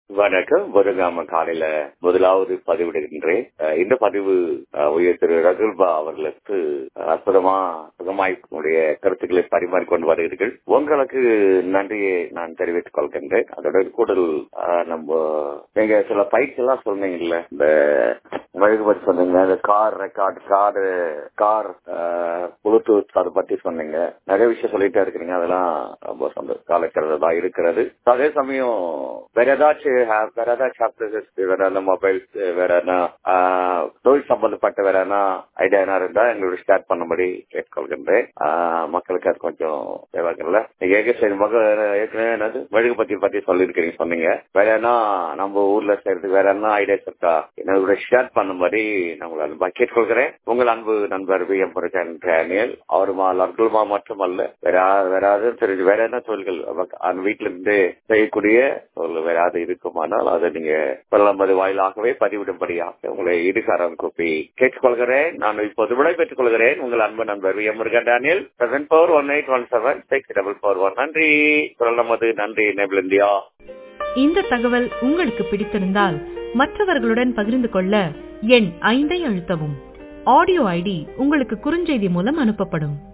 வணக்கம். வருகாம காலையில முதலாவது பதிவிடுகின்றேன். இந்த பதிவு உயர் திரு ரகுல்பா அவர்களுக்கு அற்புதமா சுகமாய்க்குடைய கருத்துக்களை பரிமாறிக்கொண்டு வருகிறீர்கள். உங்களுக்கு நன்றியை நான் தெரிவித்துக் கொள்கின்றேன். அதோட கூடுதல் நீங்க சில பைக்ஸ் எல்லாம் சொன்னீங்கல்ல, இந்த வழிபடி சொன்னீங்க, இந்த கார் ரெக்கார்ட், கார் ப்ளூடூத், அதை பத்தி சொன்னீங்க. நிறைய விஷயம் சொல்லிட்டே இருக்கிறீங்க. அதெல்லாம் ரொம்ப காலக்கிறதா இருக்கிறது. அதே சமயம் வேற ஏதாச்சும் மொபைல்ஸ் வேற தொழில் சம்பந்தப்பட்ட வேற ஐடியா இருந்தா எங்களோட ஸ்டார்ட் பண்ணபடி கேட்டுக்கொள்கின்றேன். மக்களுக்கு அது கொஞ்சம் தேவைங்கள்ல. ஏற்கனவே என்னது மெழுகுபத்தி பத்தி சொல்லிருக்கீங்க, சொன்னீங்க. வேற என்ன நம்ம ஊர்ல செய்யறதுக்கு வேற என்ன ஐடியாஸ் இருக்கா என்னோட ஷேர் பண்ணும்படி நான் அன்பா கேட்டுக்கொள்கிறேன். உங்கள் அன்பு நண்பர் VM டேனியல். அவருமா மட்டுமல்ல, வேற தெரிஞ்சு வேற என்ன தொழில்கள் வீட்டுல இருந்து செய்யக்கூடிய வேற யாவது இருக்குமானால் அதை நீங்க நமது வாயிலாகவே பதிவிடும்படியாக உங்களை இடுகாரம் கூப்பி கேட்டுக்கொள்கிறேன். நான் இப்போது விடைபெற்றுக் கொள்கிறேன். உங்கள் அன்பு நண்பர் VM டேனியல். 7418176441. நன்றி. நமது நன்றி. Enable India. இந்த தகவல் உங்களுக்கு பிடித்திருந்தால் மற்றவர்களுடன் பகிர்ந்து கொள்ள எண் 5 அழுத்தவும். ஆடியோ ஐடி உங்களுக்கு குறுஞ்செய்தி மூலம் அனுப்பப்படும்.